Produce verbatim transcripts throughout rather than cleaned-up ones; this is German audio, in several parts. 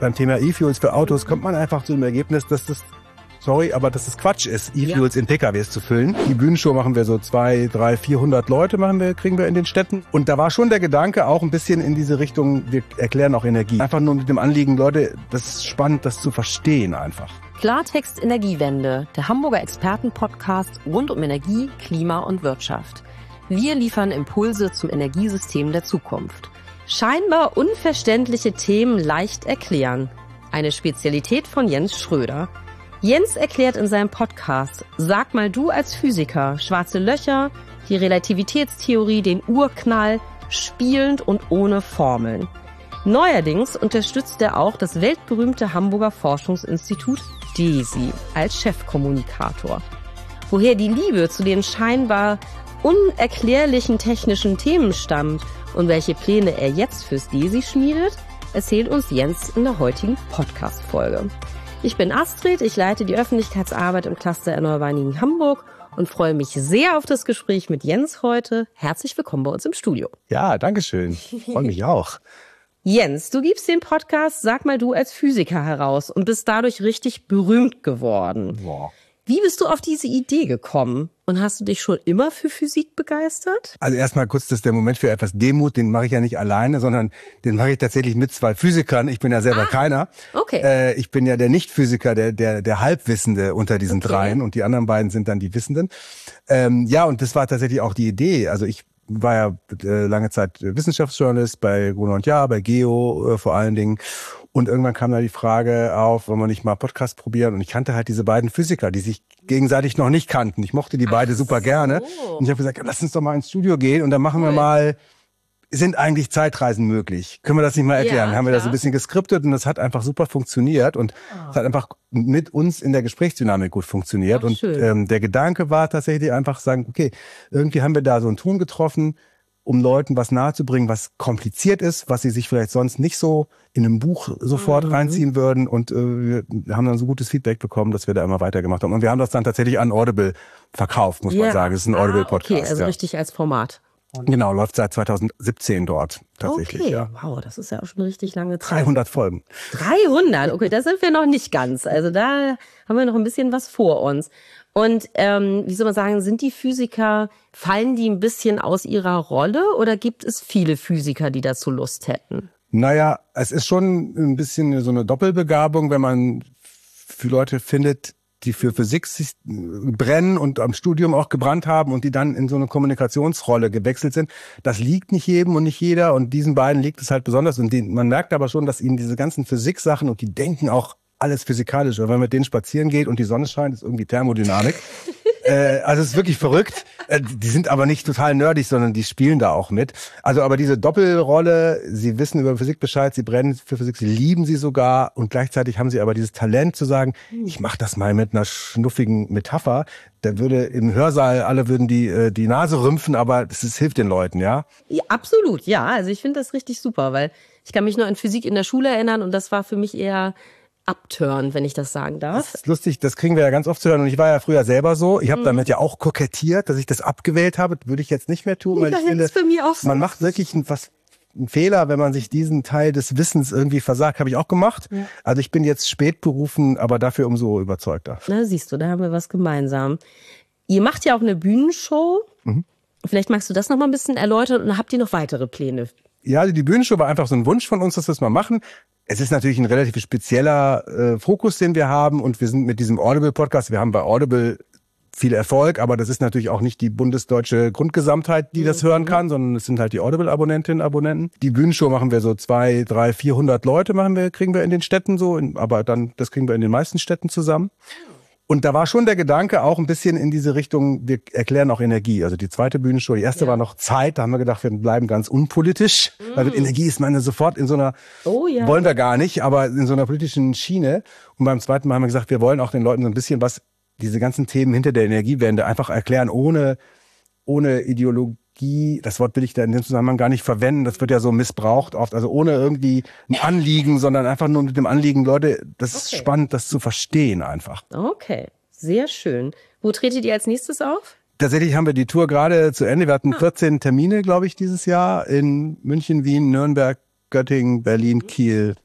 beim Thema E-Fuels für Autos kommt man einfach zu dem Ergebnis, dass das, sorry, aber dass es Quatsch ist, E-Fuels ja. in P K Ws zu füllen. Die Bühnenshow machen wir so zwei, drei, vierhundert Leute machen wir, kriegen wir in den Städten. Und da war schon der Gedanke auch ein bisschen in diese Richtung, wir erklären auch Energie. Einfach nur mit dem Anliegen, Leute, das ist spannend, das zu verstehen einfach. Klartext Energiewende, der Hamburger Expertenpodcast rund um Energie, Klima und Wirtschaft. Wir liefern Impulse zum Energiesystem der Zukunft. Scheinbar unverständliche Themen leicht erklären. Eine Spezialität von Jens Schröder. Jens erklärt in seinem Podcast, sag mal du als Physiker, schwarze Löcher, die Relativitätstheorie, den Urknall, spielend und ohne Formeln. Neuerdings unterstützt er auch das weltberühmte Hamburger Forschungsinstitut D E S I als Chefkommunikator. Woher die Liebe zu den scheinbar unerklärlichen technischen Themen stammt und welche Pläne er jetzt fürs D E S I schmiedet, erzählt uns Jens in der heutigen Podcast-Folge. Ich bin Astrid, ich leite die Öffentlichkeitsarbeit im Cluster Erneuerbaren Hamburg und freue mich sehr auf das Gespräch mit Jens heute. Herzlich willkommen bei uns im Studio. Ja, danke schön. Freue mich auch. Jens, du gibst den Podcast Sag mal du als Physiker heraus und bist dadurch richtig berühmt geworden. Boah. Wie bist du auf diese Idee gekommen? Und hast du dich schon immer für Physik begeistert? Also erstmal kurz, das ist der Moment für etwas Demut, den mache ich ja nicht alleine, sondern den mache ich tatsächlich mit zwei Physikern. Ich bin ja selber ah, keiner. Okay. Äh, ich bin ja der Nicht-Physiker, der, der, der Halbwissende unter diesen okay. dreien und die anderen beiden sind dann die Wissenden. Ähm, ja, und das war tatsächlich auch die Idee. Also ich war ja äh, lange Zeit Wissenschaftsjournalist bei Gruner und Jahr, bei Geo äh, vor allen Dingen. Und irgendwann kam da die Frage auf, wollen wir nicht mal Podcast probieren? Und ich kannte halt diese beiden Physiker, die sich gegenseitig noch nicht kannten. Ich mochte die beide Ach super so. gerne. Und ich habe gesagt, lass uns doch mal ins Studio gehen und dann machen cool. wir mal, sind eigentlich Zeitreisen möglich? Können wir das nicht mal erklären? Ja, haben wir klar. das ein bisschen geskriptet und das hat einfach super funktioniert. Und oh. es hat einfach mit uns in der Gesprächsdynamik gut funktioniert. Ach, und schön. ähm, der Gedanke war tatsächlich einfach sagen, okay, irgendwie haben wir da so einen Ton getroffen, um Leuten was nahezubringen, was kompliziert ist, was sie sich vielleicht sonst nicht so in einem Buch sofort mhm. reinziehen würden. Und äh, wir haben dann so gutes Feedback bekommen, dass wir da immer weitergemacht haben. Und wir haben das dann tatsächlich an Audible verkauft, muss ja. man sagen. Es ist ein Audible-Podcast. Ah, okay, also ja. richtig als Format. Genau, läuft seit zweitausendsiebzehn dort tatsächlich. Okay, ja. wow, das ist ja auch schon richtig lange Zeit. dreihundert Folgen. dreihundert, okay, da sind wir noch nicht ganz. Also da haben wir noch ein bisschen was vor uns. Und ähm, wie soll man sagen, sind die Physiker, fallen die ein bisschen aus ihrer Rolle oder gibt es viele Physiker, die dazu Lust hätten? Naja, es ist schon ein bisschen so eine Doppelbegabung, wenn man für Leute findet, die für Physik sich brennen und am Studium auch gebrannt haben und die dann in so eine Kommunikationsrolle gewechselt sind. Das liegt nicht jedem und nicht jeder und diesen beiden liegt es halt besonders. Und die, man merkt aber schon, dass ihnen diese ganzen Physiksachen und die denken auch alles physikalisch. Und wenn man mit denen spazieren geht und die Sonne scheint, ist irgendwie Thermodynamik. äh, also es ist wirklich verrückt. Äh, die sind aber nicht total nerdig, sondern die spielen da auch mit. Also aber diese Doppelrolle, sie wissen über Physik Bescheid, sie brennen für Physik, sie lieben sie sogar und gleichzeitig haben sie aber dieses Talent zu sagen, ich mache das mal mit einer schnuffigen Metapher. Da würde im Hörsaal, alle würden die äh, die Nase rümpfen, aber das ist, hilft den Leuten, ja? Ja, absolut, ja. Also ich finde das richtig super, weil ich kann mich nur an Physik in der Schule erinnern und das war für mich eher Upturn, wenn ich das sagen darf. Das ist lustig, das kriegen wir ja ganz oft zu hören und ich war ja früher selber so. Ich habe mhm. damit ja auch kokettiert, dass ich das abgewählt habe. Das würde ich jetzt nicht mehr tun, weil ja, ich finde, für mich auch so. Man macht wirklich ein, was, einen Fehler, wenn man sich diesen Teil des Wissens irgendwie versagt. Habe ich auch gemacht. Ja. Also ich bin jetzt spät berufen, aber dafür umso überzeugter. Na, siehst du, da haben wir was gemeinsam. Ihr macht ja auch eine Bühnenshow. Mhm. Vielleicht magst du das noch mal ein bisschen erläutern und habt ihr noch weitere Pläne? Ja, die Bühnenshow war einfach so ein Wunsch von uns, dass wir das mal machen. Es ist natürlich ein relativ spezieller äh, Fokus, den wir haben und wir sind mit diesem Audible-Podcast, wir haben bei Audible viel Erfolg, aber das ist natürlich auch nicht die bundesdeutsche Grundgesamtheit, die mhm. das hören kann, sondern es sind halt die Audible-Abonnentinnen und Abonnenten. Die Bühnenshow machen wir so zwei, drei, vierhundert Leute machen wir, kriegen wir in den Städten so, in, aber dann, das kriegen wir in den meisten Städten zusammen. Und da war schon der Gedanke auch ein bisschen in diese Richtung, wir erklären auch Energie. Also die zweite Bühnenshow, die erste ja. war noch Zeit, da haben wir gedacht, wir bleiben ganz unpolitisch. Mm. Weil mit Energie ist man sofort in so einer, oh, ja. wollen wir gar nicht, aber in so einer politischen Schiene. Und beim zweiten Mal haben wir gesagt, wir wollen auch den Leuten so ein bisschen was, diese ganzen Themen hinter der Energiewende einfach erklären, ohne, ohne Ideologie. Das Wort will ich da in dem Zusammenhang gar nicht verwenden, das wird ja so missbraucht oft, also ohne irgendwie ein Anliegen, sondern einfach nur mit dem Anliegen, Leute, das ist okay. spannend, das zu verstehen einfach. Okay, sehr schön. Wo tretet ihr als nächstes auf? Tatsächlich haben wir die Tour gerade zu Ende, wir hatten ah. vierzehn Termine, glaube ich, dieses Jahr in München, Wien, Nürnberg, Göttingen, Berlin, Kiel,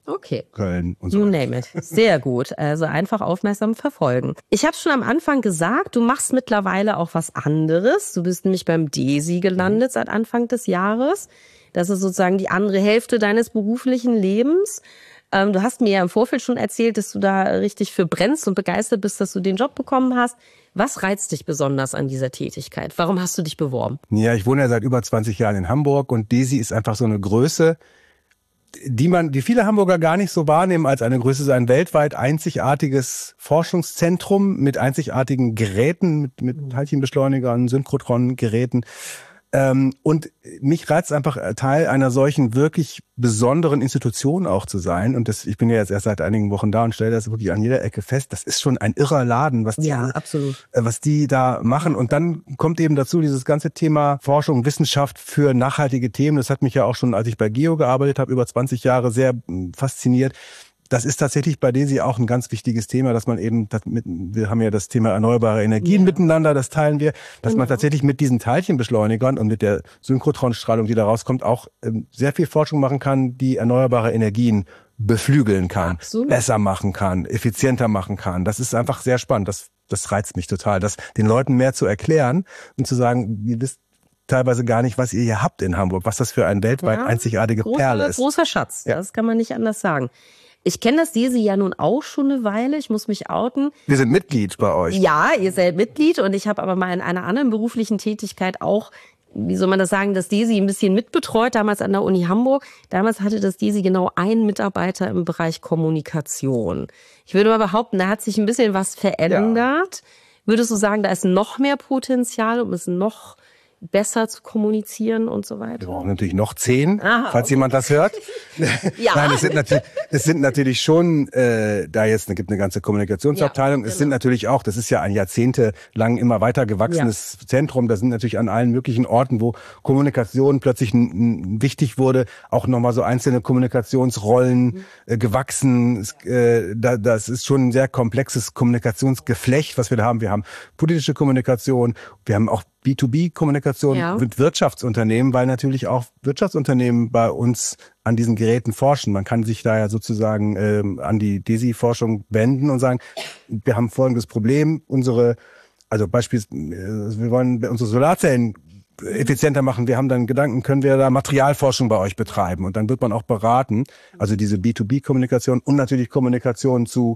Okay. Köln und so. You name it. Sehr gut. Also einfach aufmerksam verfolgen. Ich habe schon am Anfang gesagt, du machst mittlerweile auch was anderes. Du bist nämlich beim DESI gelandet seit Anfang des Jahres. Das ist sozusagen die andere Hälfte deines beruflichen Lebens. Ähm, du hast mir ja im Vorfeld schon erzählt, dass du da richtig für brennst und begeistert bist, dass du den Job bekommen hast. Was reizt dich besonders an dieser Tätigkeit? Warum hast du dich beworben? Ja, ich wohne ja seit über zwanzig Jahren in Hamburg und DESI ist einfach so eine Größe, die man, die viele Hamburger gar nicht so wahrnehmen als eine Größe, so ein weltweit einzigartiges Forschungszentrum mit einzigartigen Geräten, mit, mit Teilchenbeschleunigern, Synchrotron-Geräten. Ähm, und mich reizt einfach, Teil einer solchen wirklich besonderen Institution auch zu sein. Und das, ich bin ja jetzt erst seit einigen Wochen da und stelle das wirklich an jeder Ecke fest. Das ist schon ein irrer Laden, was die, ja, absolut. Äh, was die da machen. Und dann kommt eben dazu dieses ganze Thema Forschung, Wissenschaft für nachhaltige Themen. Das hat mich ja auch schon, als ich bei Geo gearbeitet habe, über zwanzig Jahre sehr fasziniert. Das ist tatsächlich bei DESI auch ein ganz wichtiges Thema, dass man eben, wir haben ja das Thema erneuerbare Energien ja. miteinander, das teilen wir, dass genau. man tatsächlich mit diesen Teilchenbeschleunigern und mit der Synchrotronstrahlung, die da rauskommt, auch sehr viel Forschung machen kann, die erneuerbare Energien beflügeln kann, Absolut. besser machen kann, effizienter machen kann. Das ist einfach sehr spannend. Das, das reizt mich total, das den Leuten mehr zu erklären und zu sagen, ihr wisst teilweise gar nicht, was ihr hier habt in Hamburg, was das für eine weltweit ja. einzigartige großer, Perle ist. Großer Schatz, ja. das kann man nicht anders sagen. Ich kenne das DESI ja nun auch schon eine Weile. Ich muss mich outen. Wir sind Mitglied bei euch. Ja, ihr seid Mitglied und ich habe aber mal in einer anderen beruflichen Tätigkeit auch, wie soll man das sagen, das DESI ein bisschen mitbetreut, damals an der Uni Hamburg. Damals hatte das DESI genau einen Mitarbeiter im Bereich Kommunikation. Ich würde mal behaupten, da hat sich ein bisschen was verändert. Ja. Würdest du sagen, da ist noch mehr Potenzial, um es noch besser zu kommunizieren und so weiter? Wir brauchen natürlich noch zehn, Aha, falls okay. jemand das hört. Ja. Nein, es sind natürlich, es sind natürlich schon, äh, da jetzt es gibt eine ganze Kommunikationsabteilung, ja, es genau. sind natürlich auch, das ist ja ein jahrzehntelang immer weiter gewachsenes ja. Zentrum, da sind natürlich an allen möglichen Orten, wo Kommunikation plötzlich n- n- wichtig wurde, auch nochmal so einzelne Kommunikationsrollen mhm. äh, gewachsen. Äh, da, das ist schon ein sehr komplexes Kommunikationsgeflecht, was wir da haben. Wir haben politische Kommunikation, wir haben auch B zwei B-Kommunikation ja. mit Wirtschaftsunternehmen, weil natürlich auch Wirtschaftsunternehmen bei uns an diesen Geräten forschen. Man kann sich da ja sozusagen ähm, an die DESI-Forschung wenden und sagen, wir haben folgendes Problem, unsere, also beispielsweise, wir wollen unsere Solarzellen effizienter machen. Wir haben dann Gedanken, können wir da Materialforschung bei euch betreiben? Und dann wird man auch beraten, also diese B zwei B-Kommunikation und natürlich Kommunikation zu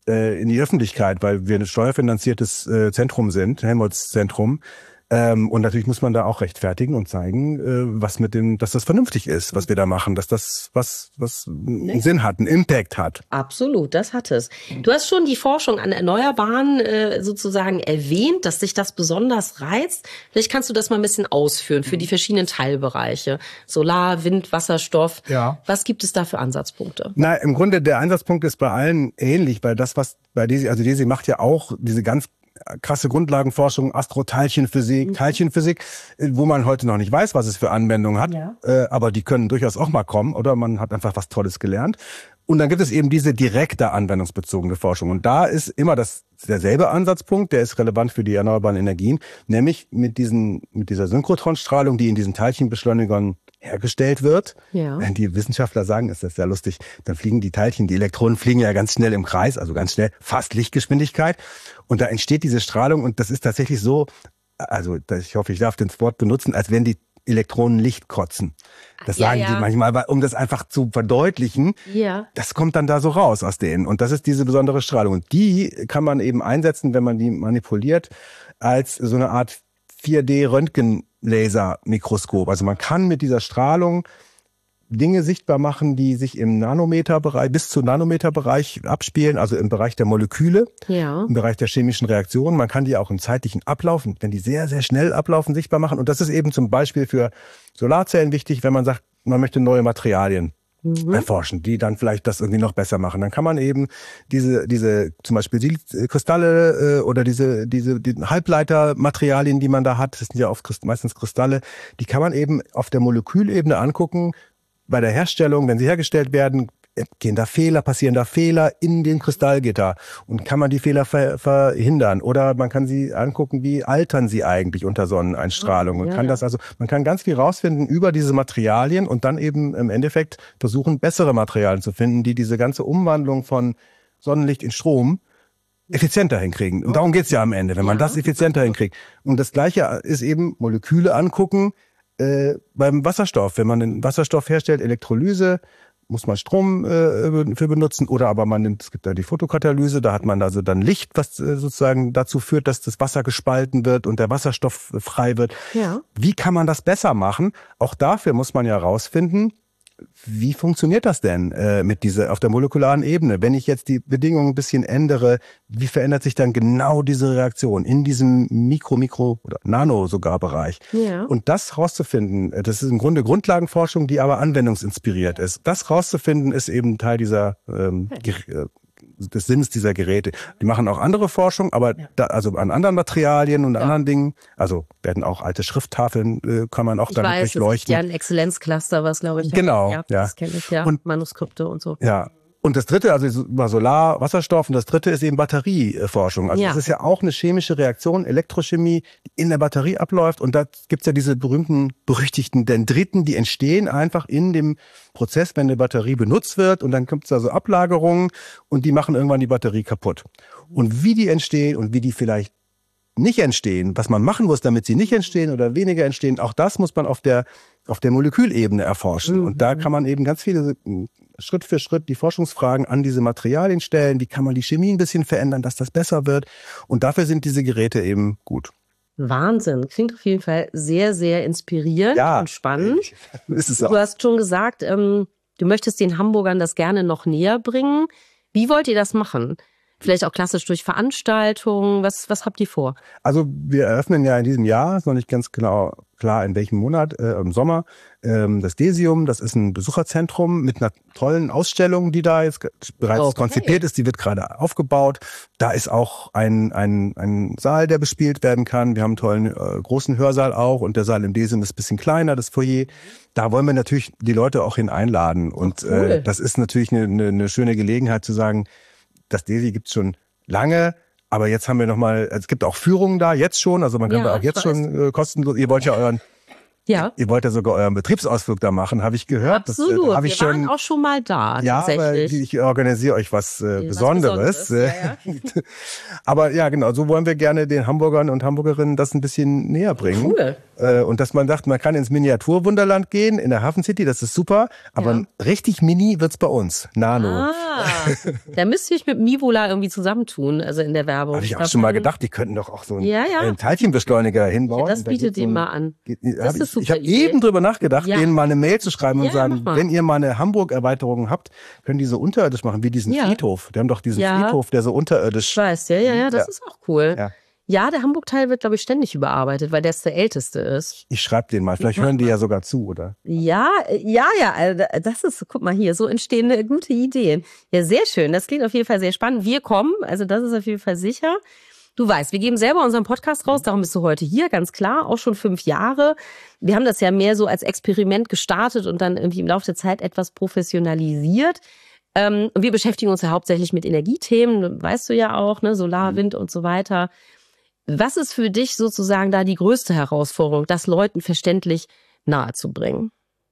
in die Öffentlichkeit, weil wir ein steuerfinanziertes äh, Zentrum sind, Helmholtz-Zentrum. Ähm, und natürlich muss man da auch rechtfertigen und zeigen, äh, was mit dem, dass das vernünftig ist, was wir da machen, dass das was was einen nee. Sinn hat, einen Impact hat. Absolut, das hat es. Du hast schon die Forschung an Erneuerbaren äh, sozusagen erwähnt, dass dich das besonders reizt. Vielleicht kannst du das mal ein bisschen ausführen für die verschiedenen Teilbereiche. Solar, Wind, Wasserstoff. Ja. Was gibt es da für Ansatzpunkte? Na, im Grunde der Ansatzpunkt ist bei allen ähnlich, weil das, was bei DESI, also DESI macht ja auch diese ganz krasse Grundlagenforschung, Astro-Teilchenphysik, mhm. Teilchenphysik, wo man heute noch nicht weiß, was es für Anwendungen hat, ja. äh, aber die können durchaus auch mal kommen oder man hat einfach was Tolles gelernt. Und dann gibt es eben diese direkte anwendungsbezogene Forschung. Und da ist immer das derselbe Ansatzpunkt, der ist relevant für die erneuerbaren Energien, nämlich mit diesen mit dieser Synchrotronstrahlung, die in diesen Teilchenbeschleunigern hergestellt wird. Ja. Wenn die Wissenschaftler sagen, ist das sehr lustig, dann fliegen die Teilchen, die Elektronen fliegen ja ganz schnell im Kreis, also ganz schnell, fast Lichtgeschwindigkeit. Und da entsteht diese Strahlung und das ist tatsächlich so, also ich hoffe, ich darf das Wort benutzen, als wenn die Elektronen Licht kotzen. Das ja, sagen ja. die manchmal, um das einfach zu verdeutlichen. Ja. Das kommt dann da so raus aus denen. Und das ist diese besondere Strahlung. Und die kann man eben einsetzen, wenn man die manipuliert, als so eine Art vier D-Röntgenlaser-Mikroskop. Also man kann mit dieser Strahlung Dinge sichtbar machen, die sich im Nanometerbereich, bis zu Nanometerbereich abspielen, also im Bereich der Moleküle, ja. im Bereich der chemischen Reaktionen. Man kann die auch im zeitlichen Ablauf, wenn die sehr, sehr schnell ablaufen, sichtbar machen. Und das ist eben zum Beispiel für Solarzellen wichtig, wenn man sagt, man möchte neue Materialien mhm. erforschen, die dann vielleicht das irgendwie noch besser machen. Dann kann man eben diese, diese zum Beispiel die Kristalle äh, oder diese, diese die Halbleitermaterialien, die man da hat, das sind ja oft meistens Kristalle, die kann man eben auf der Molekülebene angucken, bei der Herstellung, wenn sie hergestellt werden, gehen da Fehler, passieren da Fehler in den Kristallgitter und kann man die Fehler ver verhindern oder man kann sie angucken, wie altern sie eigentlich unter Sonneneinstrahlung und ja, kann ja. das also, man kann ganz viel rausfinden über diese Materialien und dann eben im Endeffekt versuchen, bessere Materialien zu finden, die diese ganze Umwandlung von Sonnenlicht in Strom effizienter hinkriegen. Und darum geht's ja am Ende, wenn man Ja. das effizienter hinkriegt. Und das Gleiche ist eben Moleküle angucken äh, beim Wasserstoff. Wenn man den Wasserstoff herstellt, Elektrolyse, muss man Strom äh, für benutzen oder aber man nimmt, es gibt da die Photokatalyse, da hat man also dann Licht, was äh, sozusagen dazu führt, dass das Wasser gespalten wird und der Wasserstoff äh, frei wird. Ja. Wie kann man das besser machen? Auch dafür muss man ja rausfinden, wie funktioniert das denn äh, mit dieser auf der molekularen Ebene? Wenn ich jetzt die Bedingungen ein bisschen ändere, wie verändert sich dann genau diese Reaktion in diesem Mikro, Mikro oder Nano sogar Bereich? Ja. Und das rauszufinden, das ist im Grunde Grundlagenforschung, die aber anwendungsinspiriert ist. Das rauszufinden ist eben Teil dieser ähm, Ger- des Sinns dieser Geräte. Die machen auch andere Forschung, aber Ja. da, also an anderen Materialien und Ja. anderen Dingen, also werden auch alte Schrifttafeln, äh, kann man auch Ich damit weiß, es gibt durchleuchten. ja ein Exzellenzcluster, was glaube ich. Genau, ja. ja. Das kenne ich ja. Und- Manuskripte und so. Ja. Und das dritte, also über Solar, Wasserstoff und das dritte ist eben Batterieforschung. Also Ja. das ist ja auch eine chemische Reaktion, Elektrochemie, die in der Batterie abläuft. Und da gibt's ja diese berühmten, berüchtigten Dendriten, die entstehen einfach in dem Prozess, wenn eine Batterie benutzt wird. Und dann gibt's da so Ablagerungen und die machen irgendwann die Batterie kaputt. Und wie die entstehen und wie die vielleicht nicht entstehen, was man machen muss, damit sie nicht entstehen oder weniger entstehen, auch das muss man auf der auf der Molekülebene erforschen. Mhm. Und da kann man eben ganz viele Schritt für Schritt die Forschungsfragen an diese Materialien stellen. Wie kann man die Chemie ein bisschen verändern, dass das besser wird? Und dafür sind diese Geräte eben gut. Wahnsinn. Klingt auf jeden Fall sehr, sehr inspirierend und spannend. Ist es Du auch. hast schon gesagt, ähm, du möchtest den Hamburgern das gerne noch näher bringen. Wie wollt ihr das machen? Vielleicht auch klassisch durch Veranstaltungen. Was, was habt ihr vor? Also wir eröffnen ja in diesem Jahr, ist noch nicht ganz genau klar in welchem Monat, äh, im Sommer, ähm, das Desium. Das ist ein Besucherzentrum mit einer tollen Ausstellung, die da jetzt bereits Okay. konzipiert ist. Die wird gerade aufgebaut. Da ist auch ein, ein, ein Saal, der bespielt werden kann. Wir haben einen tollen äh, großen Hörsaal auch und der Saal im Desium ist ein bisschen kleiner, das Foyer. Da wollen wir natürlich die Leute auch hin einladen. Und Ach, cool. äh, das ist natürlich eine, eine, eine schöne Gelegenheit zu sagen, das Desi gibt's schon lange, aber jetzt haben wir noch mal, es gibt auch Führungen da, jetzt schon, also man kann Ja, da auch ich jetzt weiß. schon äh, kostenlos, ihr wollt ja euren, Ja, ihr wollt ja sogar euren Betriebsausflug da machen, habe ich gehört. absolut. Das äh, habe ich Wir waren schon. auch schon mal da, Ja, aber tatsächlich. ich organisiere euch was, äh, Was Besonderes. Besonderes, ja, Aber ja, genau, so wollen wir gerne den Hamburgern und Hamburgerinnen das ein bisschen näher bringen. Cool. Äh, und dass man sagt, man kann ins Miniaturwunderland gehen, in der Hafen City, das ist super, aber Ja. richtig mini wird's bei uns, Nano. Ah, da müsste ich mit Mivola irgendwie zusammentun, also in der Werbung. Habe ich auch glaub, schon mal dann- gedacht, die könnten doch auch so einen, Ja, ja. einen Teilchenbeschleuniger hinbauen. Ja, das Und da bietet geht's so dem ein- mal an. Geht, Das hab ist ich super ich habe Idee. eben drüber nachgedacht, Ja. denen mal eine Mail zu schreiben Ja, und sagen, mach mal. wenn ihr mal eine Hamburg-Erweiterung habt, können die so unterirdisch machen, wie diesen Ja. Friedhof. Die haben doch diesen Ja. Friedhof, der so unterirdisch... Ich weiß, ja, ja, ja, das Ja. ist auch cool. Ja. Ja, der Hamburg-Teil wird, glaube ich, ständig überarbeitet, weil der der älteste ist. Ich schreibe den mal, vielleicht hören die ja sogar zu, oder? Ja, äh, ja, ja, also das ist, guck mal hier, so entstehen äh, gute Ideen. Ja, sehr schön, das klingt auf jeden Fall sehr spannend. Wir kommen, also das ist auf jeden Fall sicher. Du weißt, wir geben selber unseren Podcast raus, darum bist du heute hier, ganz klar, auch schon fünf Jahre. Wir haben das ja mehr so als Experiment gestartet und dann irgendwie im Laufe der Zeit etwas professionalisiert. Ähm, und wir beschäftigen uns ja hauptsächlich mit Energiethemen, weißt du ja auch, ne, Solar, Wind und so weiter. Was ist für dich sozusagen da die größte Herausforderung, das Leuten verständlich nahezubringen?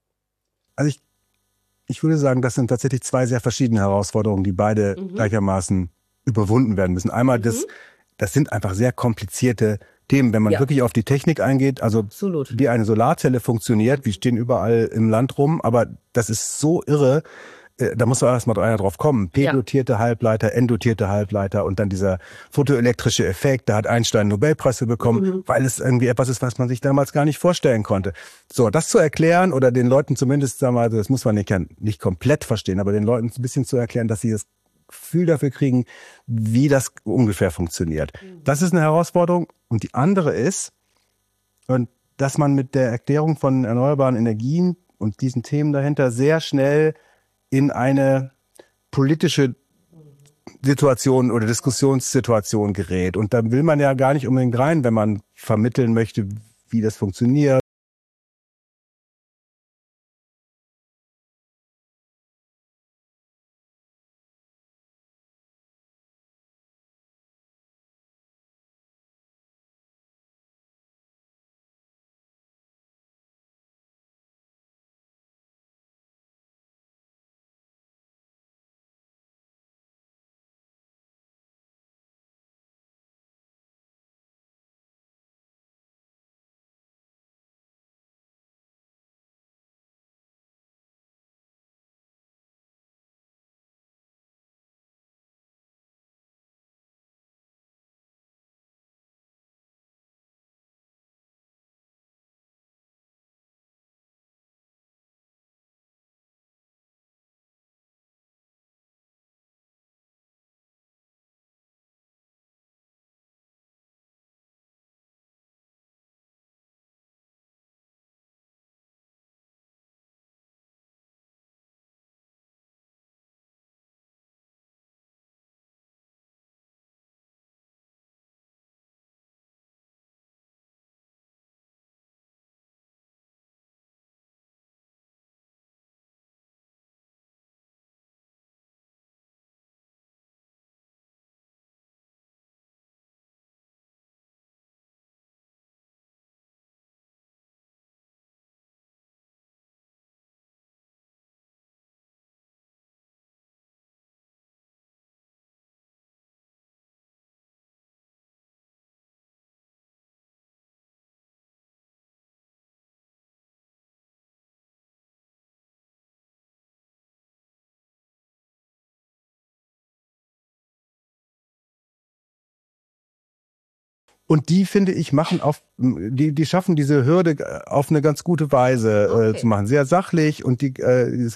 Also ich, ich würde sagen, das sind tatsächlich zwei sehr verschiedene Herausforderungen, die beide Mhm. gleichermaßen überwunden werden müssen. Einmal das, das sind einfach sehr komplizierte Themen, wenn man Ja. wirklich auf die Technik eingeht. Also Absolut. wie eine Solarzelle funktioniert, wir stehen überall im Land rum, aber das ist so irre. äh, Da muss man erst mal einer drauf kommen. P-dotierte Halbleiter, N-dotierte Halbleiter und dann dieser photoelektrische Effekt. Da hat Einstein einen Nobelpreis für bekommen, Mhm. weil es irgendwie etwas ist, was man sich damals gar nicht vorstellen konnte. So, das zu erklären oder den Leuten zumindest, sagen wir mal, das muss man nicht, nicht komplett verstehen, aber den Leuten ein bisschen zu erklären, dass sie das Gefühl dafür kriegen, wie das ungefähr funktioniert. Das ist eine Herausforderung. Und die andere ist, und dass man mit der Erklärung von erneuerbaren Energien und diesen Themen dahinter sehr schnell in eine politische Situation oder Diskussionssituation gerät. Und da will man ja gar nicht unbedingt rein, wenn man vermitteln möchte, wie das funktioniert. Und die, finde ich, machen auf, die, die schaffen diese Hürde auf eine ganz gute Weise okay. äh, zu machen. Sehr sachlich und die, äh,